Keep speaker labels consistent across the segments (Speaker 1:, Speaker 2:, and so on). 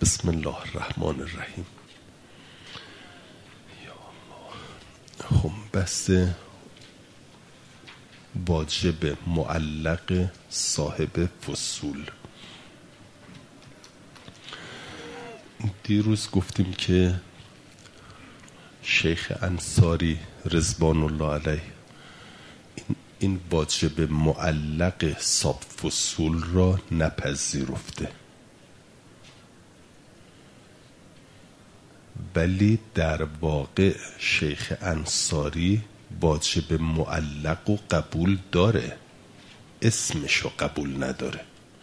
Speaker 1: بسم الله الرحمن الرحیم. خب بحث واجب معلق صاحب فصول. دیروز گفتیم که شیخ انصاری رضوان الله علیه این واجب معلق صاحب فصول را نپذیرفته، ولی در واقع شیخ انصاری واجب معلق و قبول داره، اسمشو قبول نداره.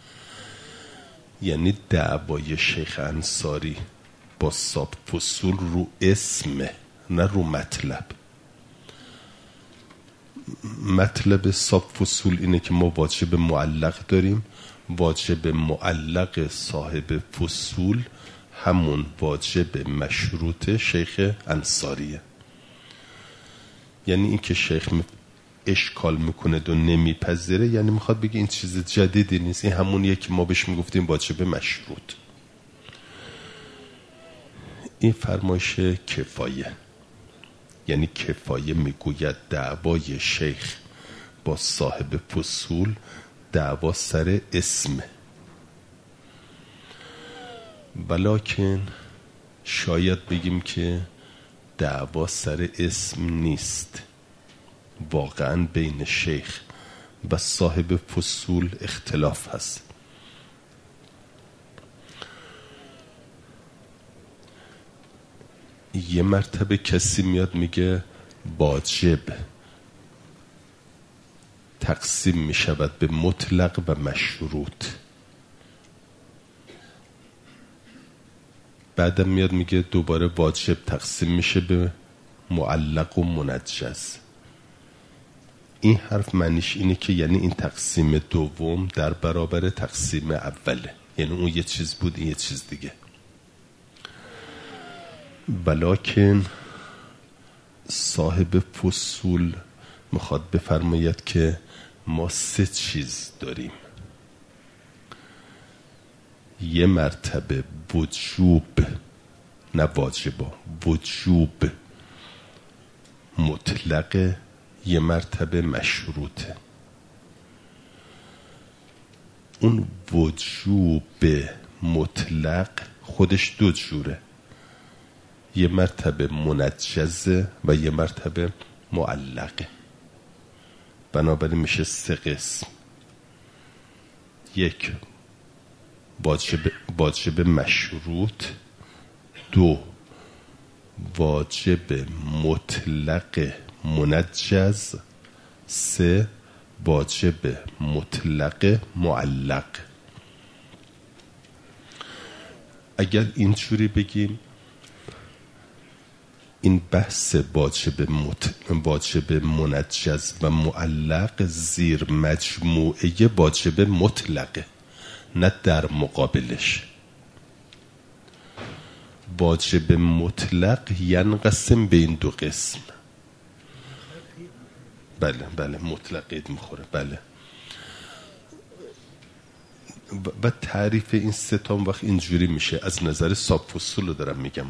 Speaker 1: یعنی دعوای شیخ انصاری با صاحب فصول رو اسمه، نه رو مطلب. مطلب صاحب فصول اینه که ما واجب معلق داریم. واجب معلق صاحب فصول همون واجب مشروط شیخ انصاریه. یعنی این که شیخ اشکال میکنه و نمیپذیره، یعنی میخواد بگه این چیز جدیدی نیست، این همونیه که ما بهش میگفتیم واجب مشروط. این فرمایش کفایه. یعنی کفایه میگوید دعوای شیخ با صاحب فصول دعوا سر اسمه، ولکن شاید بگیم که دعوا سر اسم نیست. واقعا بین شیخ و صاحب فصول اختلاف هست. یه مرتبه کسی میاد میگه واجب تقسیم میشود به مطلق و مشروط، بعدم میاد میگه دوباره واجب تقسیم میشه به معلق و منجز. این حرف معنیش اینه که یعنی این تقسیم دوم در برابر تقسیم اوله، یعنی اون یه چیز بود این یه چیز دیگه. ولکن صاحب فصول میخواد بفرماید که ما سه چیز داریم. یه مرتبه وجوب، نه واجبا، وجوب مطلق، یه مرتبه مشروطه. اون وجوب مطلق خودش دو جوره، یه مرتبه منجزه و یه مرتبه معلقه. بنابراین میشه سه قسم. یک واجب مشروط، دو واجب مطلق منجز، سه واجب مطلق معلق. اگر اینجوری بگیم این بحث واجب منجز و معلق زیر مجموعه واجب مطلقه، نه در مقابلش. واجب مطلق ینقسم به این دو قسم. بله مطلق اید میخوره. بله. و تعریف این سه تا وقت اینجوری میشه، از نظر صاحب فصول رو دارم میگم.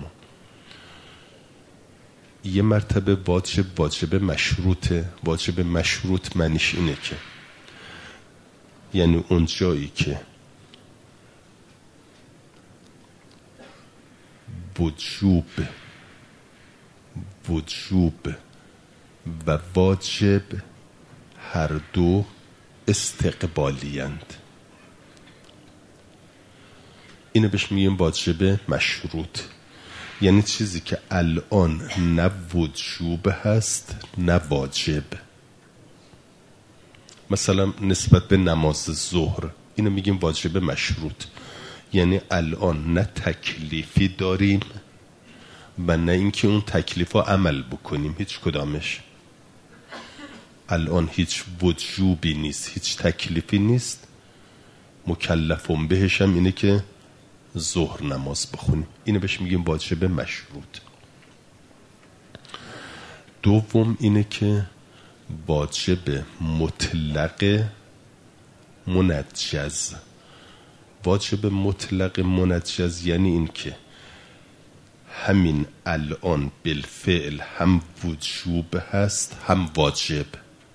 Speaker 1: یه مرتبه واجب مشروطه. واجب مشروط معنیش اینه که یعنی اون جایی که وجوب و واجب هر دو استقبالیند، اینو بهش میگیم واجب مشروط. یعنی چیزی که الان نه وجوب هست نه واجب. مثلا نسبت به نماز ظهر اینو میگیم واجب مشروط. یعنی الان نه تکلیفی داریم و نه اینکه اون تکلیف رو عمل بکنیم، هیچ کدامش. الان هیچ وجوبی نیست، هیچ تکلیفی نیست. مکلفون بهش هم اینه که ظهر نماز بخونیم. اینو بهش میگیم واجب مشروط. دوم اینه که واجب مطلق منجز. واجب مطلق منجز یعنی این که همین الان بالفعل هم وجوب هست هم واجب،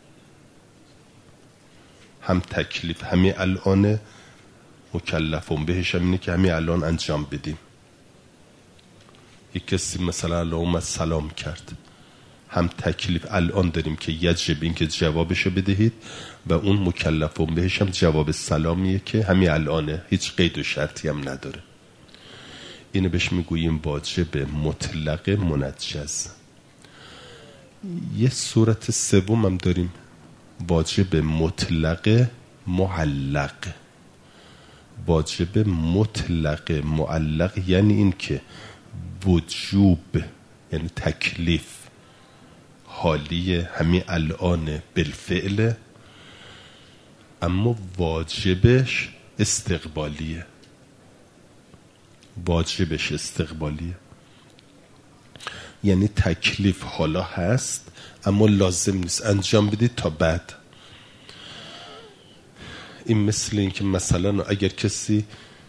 Speaker 1: هم تکلیف همین الان مکلفون بهش هم اینه که همین الان انجام بدیم. یک کسی مثلا الان اومد سلام کرد، هم تکلیف الان داریم که یجب این که جوابشو بدهید و اون مکلفون بهش هم جواب سلامیه که همین الانه، هیچ قید و شرطی هم نداره. اینو بهش میگوییم واجب مطلق منجز. یه صورت سوم هم داریم، واجب مطلق معلق. واجب مطلق معلق یعنی این که وجوب یعنی تکلیف حالی همین الان بالفعل، اما واجبش استقبالیه. واجبش استقبالیه یعنی تکلیف حالا هست اما لازم نیست انجام بدید تا بعد. این مثل این که مثلا اگر کسی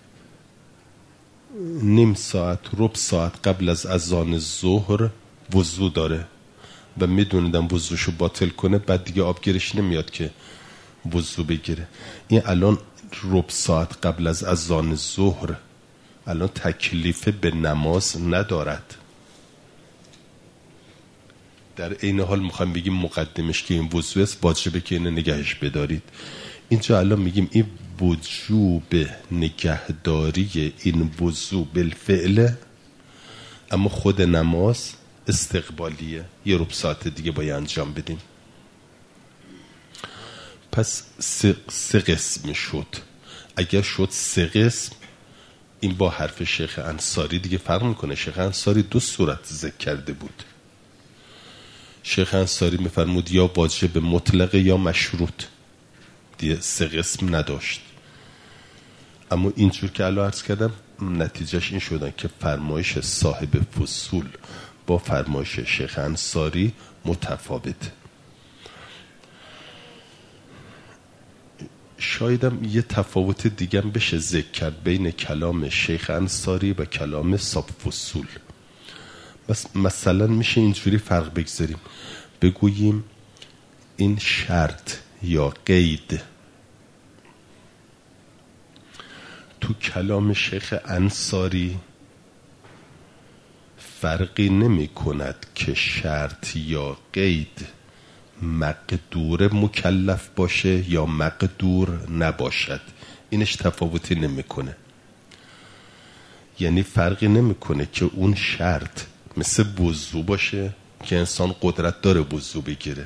Speaker 1: نیم ساعت ربع ساعت قبل از اذان ظهر وضو داره و میدونیدم وضوشو باطل کنه، بعد دیگه آبگیرش نمیاد که وضو بگیره. این الان ربع ساعت قبل از اذان ظهر الان تکلیف به نماز ندارد. در این حال میخوایم بگیم مقدمش که این وضوع است، واجبه که اینو نگهش بدارید. اینجا الان میگیم این وجوب نگهداری این وضوع بالفعل، اما خود نماز استقبالیه، یه ربع ساعت دیگه باید انجام بدیم. پس سه قسم شد. اگر شد سه قسم، این با حرف شیخ انصاری دیگه فرق میکنه. شیخ انصاری دو صورت ذکر کرده بود. شیخ انصاری میفرمود یا واجب مطلق یا مشروط، دیگه سه قسم نداشت. اما اینجور که الان عرض کردم نتیجهش این شدن که فرمایش صاحب فصول با فرمایش شیخ انصاری متفاوته. شایدم یه تفاوت دیگه بشه ذکر کرد بین کلام شیخ انصاری و کلام صاحب فصول. بس مثلا میشه اینجوری فرق بگذاریم، بگوییم این شرط یا قید تو کلام شیخ انصاری فرقی نمی کند که شرط یا قید مقدور مکلف باشه یا مقدور نباشد. اینش تفاوتی نمی کنه. یعنی فرقی نمی کنه که اون شرط مثل وضو باشه که انسان قدرت داره وضو بگیره،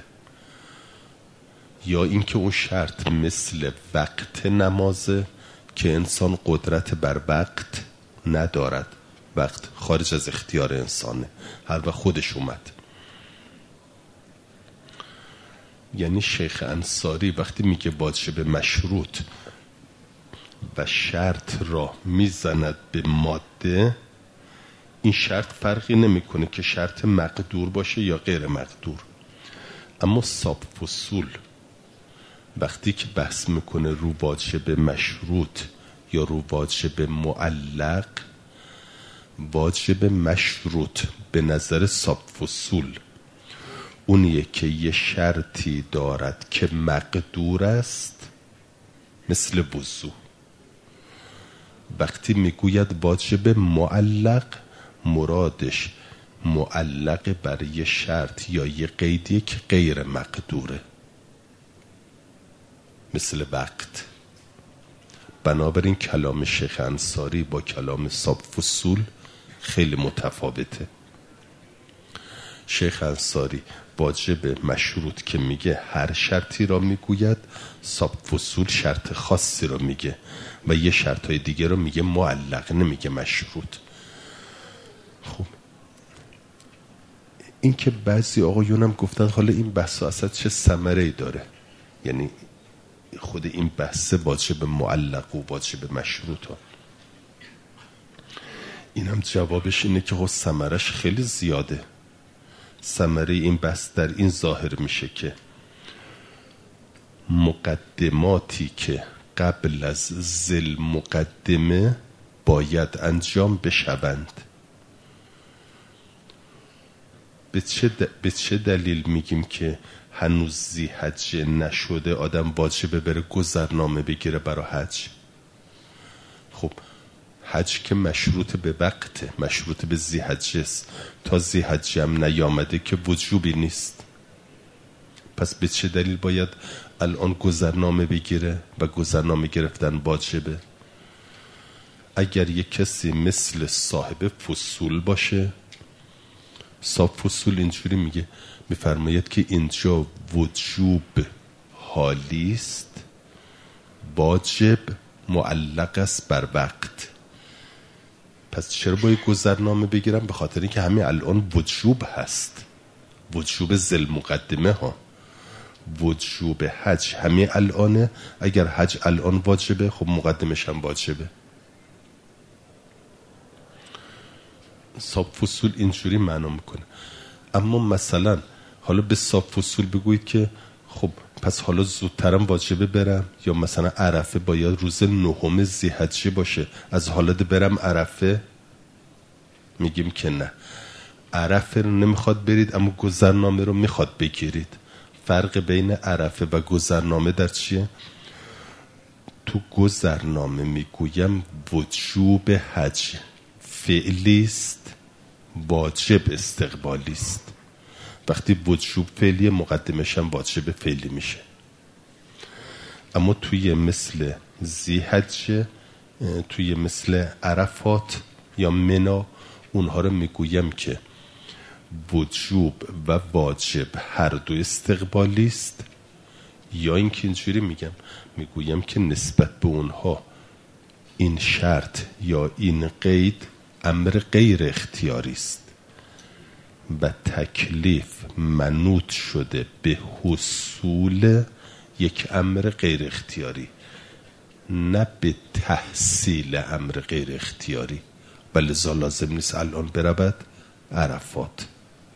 Speaker 1: یا اینکه اون شرط مثل وقت نمازه که انسان قدرت بر وقت ندارد، وقت خارج از اختیار انسانه، هر وقت خودش اومد. یعنی شیخ انصاری وقتی میگه واجب مشروط و شرط را میزند به ماده، این شرط فرقی نمیکنه که شرط مقدور باشه یا غیر مقدور. اما صاحب فصول وقتی که بحث میکنه رو واجب مشروط یا رو واجب معلق، واجب مشروط به نظر صاحب فصول اونیه که یه شرطی دارد که مقدور است مثل وضو. وقتی میگوید واجب معلق، مرادش معلق بر یه شرط یا یه قیدی که غیر مقدوره مثل وقت. بنابراین کلام شیخ انصاری با کلام صاحب فصول خیلی متفاوته. شیخ انصاری واجب مشروط که میگه هر شرطی را میگوید، صاحب فصول شرط خاصی را میگه و یه شرطهای دیگه را میگه معلق، نمیگه مشروط. خب این که بعضی آقایونم گفتن حالا این بحث اصلا چه ثمره‌ای داره، یعنی خود این بحث واجب معلق و واجب مشروط ها، اینم جوابش اینه که خب ثمرش خیلی زیاده. ثمره این بحث در این ظاهر میشه که مقدماتی که قبل از ذل مقدمه باید انجام بشوند. به چه دلیل میگیم که هنوز ذی‌حجه نشده آدم واجبه بره گذرنامه بگیره برای حج؟ خب حج که مشروط به وقته، مشروط به ذی‌حجه است. تا ذی‌حجه هم نیامده که وجوبی نیست. پس به چه دلیل باید الان گذرنامه بگیره و گذرنامه گرفتن واجبه؟ اگر یک کسی مثل صاحب فصول باشه، صاحب فصول اینجوری میفرماید که اینجا وجوب حالی است، واجب معلق است بر وقت. پس چرا باید گذرنامه بگیرم؟ به خاطر اینکه همین الان وجوب هست، وجوب ذل مقدمه ها. وجوب حج همین الانه. اگر حج الان واجبه، خب مقدمش هم واجبه. صاحب فصول اینجوری معنا میکنه. اما مثلا حالا به صاحب فصول بگویید که خب پس حالا زودترم واجبه برم، یا مثلا عرفه باید روز 9 ذی‌حجه باشه، از حالا برم عرفه؟ میگیم که نه، عرفه رو نمیخواد برید اما گذرنامه رو میخواد بگیرید. فرق بین عرفه و گذرنامه در چیه؟ تو گذرنامه میگویم وجوب حج فعلی است، واجب استقبالی است. وقتی وجوب فعلی، مقدمش هم واجب فعلی میشه. اما توی مثل ذی‌حجه، توی مثل عرفات یا منا، اونها رو میگویم که وجوب و واجب هر دو استقبالی است. یا اینکه اینجوری میگویم که نسبت به اونها این شرط یا این قید امر غیر اختیاری است و تکلیف منوط شده به حصول یک امر غیر اختیاری، نه به تحصیل امر غیر اختیاری. ولذا لازم نیست الان برود عرفات.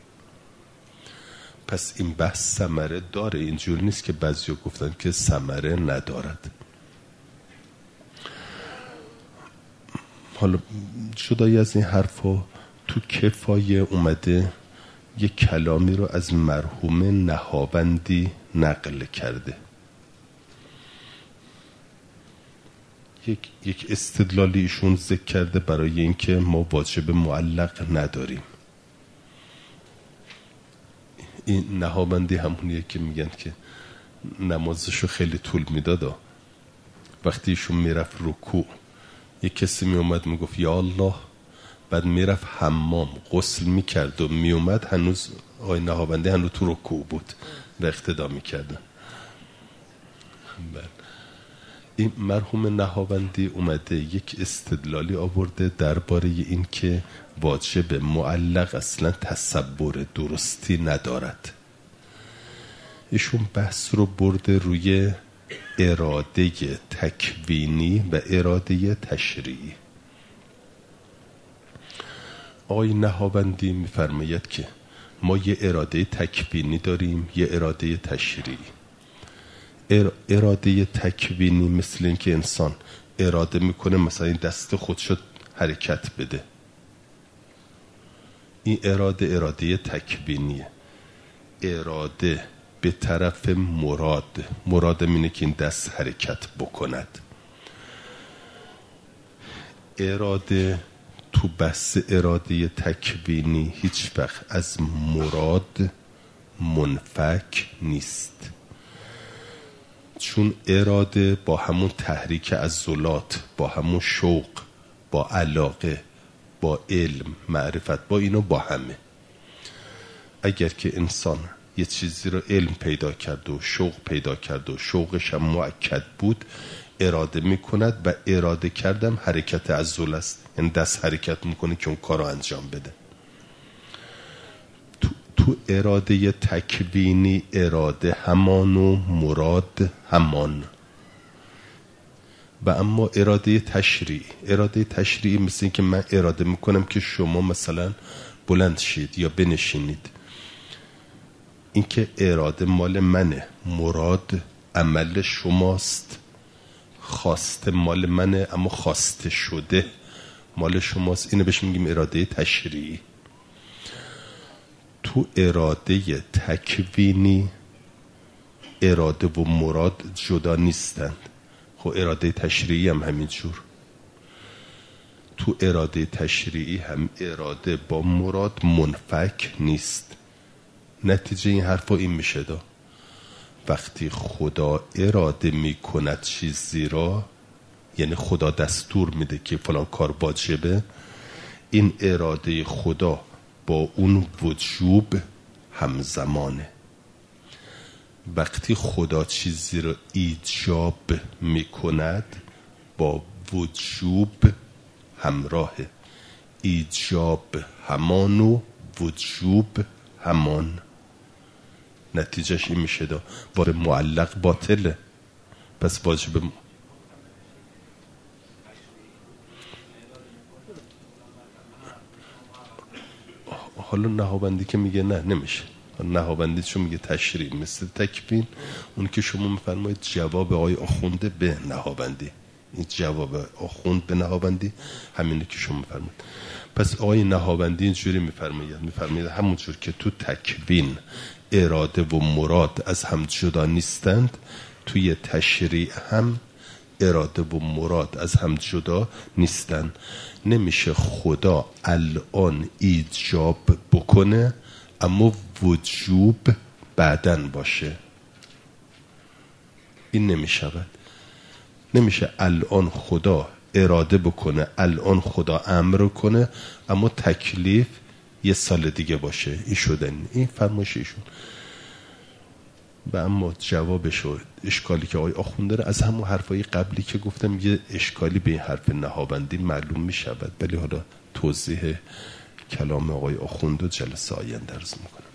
Speaker 1: پس این بحث ثمره داره، اینجور نیست که بعضیا گفتن که ثمره ندارد. حالا جدای از این حرفا، تو کفایه اومده یک کلامی رو از مرحوم نهاوندی نقل کرده. یک استدلالی ایشون ذکر کرده برای اینکه ما واجب معلق نداریم. این نهاوندی همونیه که میگن که نمازشو خیلی طول میداد. وقتی ایشون میرفت رکوع، یک کسی میومد میگفت یا الله، بعد میرفت حمام غسل میکرد و میومد، هنوز آقای نهاوندی هنوز تو رکوع بود و اقتدا میکردن. این مرحوم نهاوندی اومده یک استدلالی آورده درباره این که واجب معلق اصلا تصور درستی ندارد. ایشون بحث رو برده روی اراده تکوینی و اراده تشریعی. آقای نهاوندی میفرماید که ما یه اراده تکوینی داریم، یه اراده تشریعی. اراده تکوینی مثل این که انسان اراده میکنه مثلا این دست خودشو حرکت بده، این اراده تکوینیه. اراده به طرف مراد اینه که این دست حرکت بکند. اراده تو بحث اراده تکوینی هیچ وقت از مراد منفک نیست، چون اراده با همون تحریک عضلات، با همون شوق، با علاقه، با علم، معرفت، با اینو با همه. اگر که انسان یه چیزی رو علم پیدا کرد و شوق پیدا کرد و شوقش هم مؤکد بود، اراده میکند و اراده کردم حرکت عضله است، این دست حرکت میکنه که اون کار رو انجام بده. تو اراده تکوینی اراده همان و مراد همان. و اما اراده تشریعی مثل این که من اراده میکنم که شما مثلا بلند شید یا بنشینید، این که اراده مال منه، مراد عمل شماست. خواسته مال منه اما خواسته شده مال شماست. اینو بهش میگیم اراده تشریعی. تو اراده تکوینی اراده و مراد جدا نیستند. خب اراده تشریعی هم همینجور. تو اراده تشریعی هم اراده با مراد منفک نیست. نتیجه این حرفا این میشه دا وقتی خدا اراده میکند چیزی را، یعنی خدا دستور میده که فلان کار واجبه، این اراده خدا با اون وجوب همزمانه. وقتی خدا چیزی را ایجاب میکند با وجوب همراهه. ایجاب همان و وجوب همان. نتیجهش این میشه دا بار معلق باطله. پس واجب حالا نهابندی که میگه نه نمیشه. نهابندی چون میگه تشریع مثل تکوین، اون که شما میفرمایید جواب آقای آخونده به نهابندی، این جواب آخوند به نهابندی همینه که شما میفرمایید. پس آقای نهابندی اینجوری میفرماید همونجور که تو تکوین اراده و مراد از هم جدا نیستند، توی تشریع هم اراده و مراد از هم جدا نیستن. نمیشه خدا الان ایجاب بکنه اما وجوب بعدن باشه. این نمیشود. نمیشه الان خدا اراده بکنه، الان خدا امر کنه اما تکلیف یه سال دیگه باشه. این شدن، این فرمایش ایشون. و اما جوابش و اشکالی که آقای آخونده داره از همون حرفای قبلی که گفتم یه اشکالی به این حرف نهابندی معلوم می شود، ولی حالا توضیح کلام آقای آخونده جلسه آینده عرض میکنم.